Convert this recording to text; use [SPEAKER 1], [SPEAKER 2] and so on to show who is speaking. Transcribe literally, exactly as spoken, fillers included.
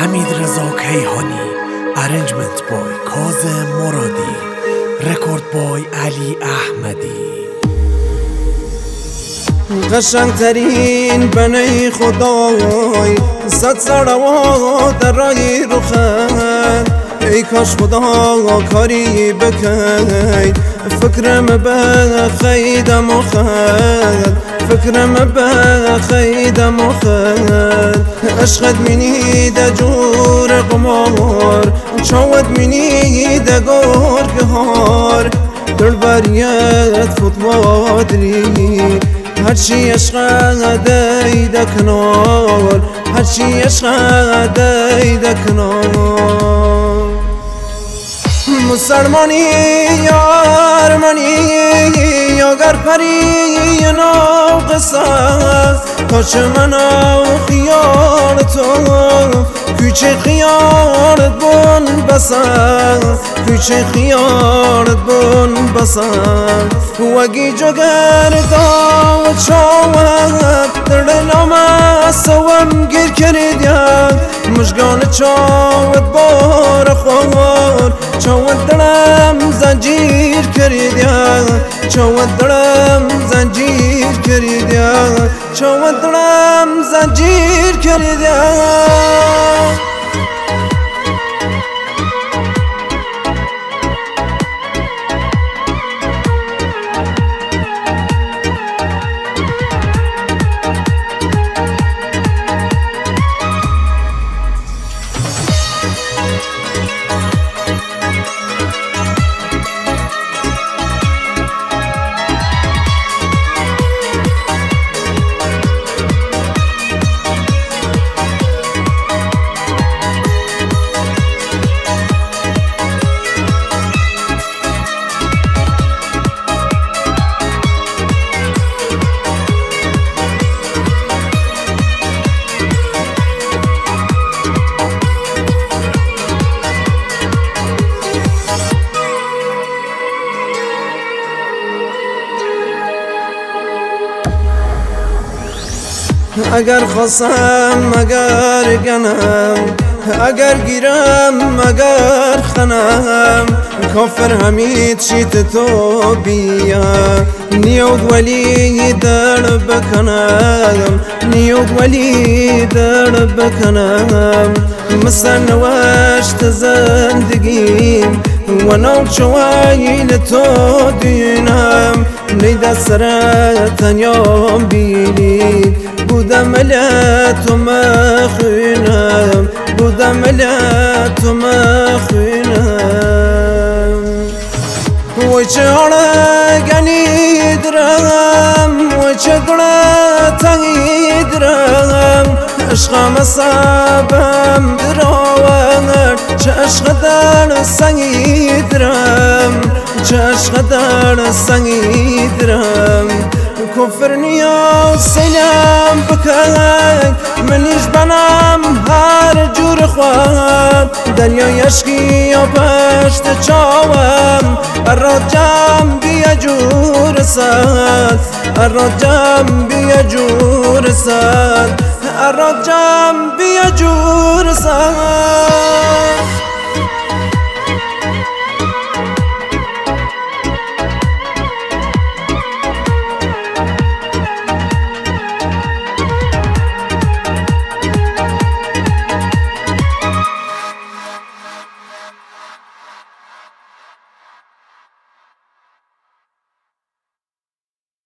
[SPEAKER 1] حمید رضا کیهانی، ارنجمنت بای کاظم مرادی، رکورد بای علی احمدی.
[SPEAKER 2] قشنگ ترین بنی خدای صد صلوات در رای رخت، ای کاش خدا کاری بکن، فکرم به خیدم و خد، فکرم به خیدم و خد. عشقت منی ده جور قمار، چاوت منی ده گرگهار، دل بریت فوتبادری، هرچی عشق دیده کنار، هرچی عشق دیده کنار. مسلمانی یارمانی اگر پری ناقصه، کاش منو خیال تو کوچه خیالت بون بسن، کوچه خیالت بون بسن. وگی جگر دا چاوت در نامه سوم گیر کردیم، مشگان چاوت بار خوار، چاوت دلم زنجیر کردیم، چاوت دلم زنجیر کردیم، چاوت دلم زنجیر کردیم. اگر خواستم اگر گنم، اگر گیرم اگر خنم، کافر همید شیت تو بیا، نیود ولی در بکنم، نیود ولی در بکنم. مثل نوشت زندگیم و نو چوایل تو دینم، نیده سرت تنیام بینی، بودم ملت و مخوینم، بودم ملت و مخوینم. وی چه آره گنی درم، وی چه گره تنگی درم، عشقم صبم دراور، چه عشق در سنگی درم، چه عشق در سنگی درم. کفر نیا سینم بکن، منیش بنام هر جور خواب، دریای عشقی یا پشت چاوم، الراجم بیا جور سد، الراجم بیا جور سد، الراجم بیا جور سد.